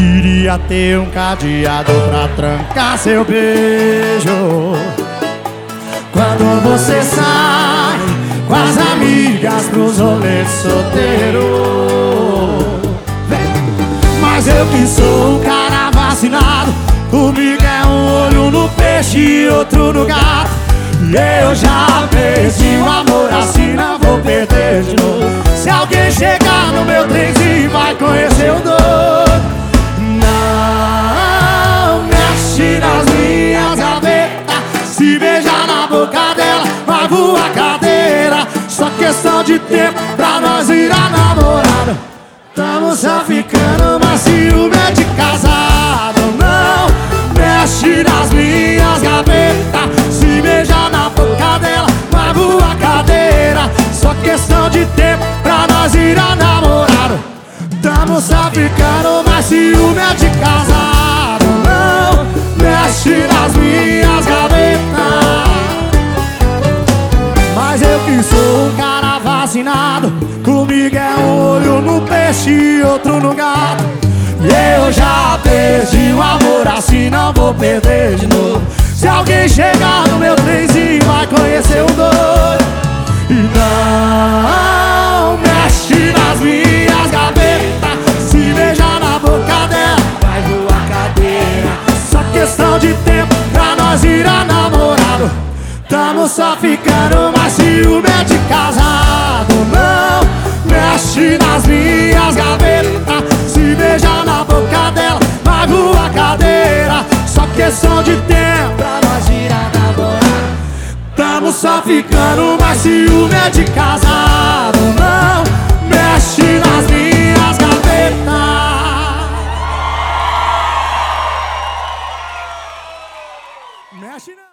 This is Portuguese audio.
Queria ter um cadeado pra trancar seu beijo. Quando você sai com as amigas pros rolês solteiro. Mas eu que sou um cara vacinado, comigo é um olho no peixe e outro no gato. E eu já perdi o amor, assim não vou perder de novo. Se alguém chegar no meu trenzinho vai conhecer o doido. Não mexe nas minhas gavetas, se beijar na boca dela vai voar cadeira. Só questão de tempo pra nós virar namorado. Tamo só ficando, mas ciúme é de casado. Não mexe nas minhas gavetas, se beijar na boca dela vai voar cadeira. Só questão de tempo pra nós virar namorado. Tamo só ficando, mas ciúme é de casado. Não mexe nas minhas gavetas. Mas eu que sou um cara vacinado, comigo é um olho no peixe e outro no gato. E eu já perdi o amor, assim não vou perder de novo. Se alguém chegar no meu trenzinho vai conhecer o doido. E não mexe nas minhas gavetas, se beijar na boca dela vai voar cadeira. Só questão de tempo pra nós virar namorado. Tamo só ficando, mas ciúme é de casado. Não mexe nas minhas gavetas, se beijar na boca dela vai voar cadeira. Só questão de tempo pra nós virar namorado. Tamo só ficando, mas ciúme é de casado. Não mexe nas minhas gavetas. Mexe não.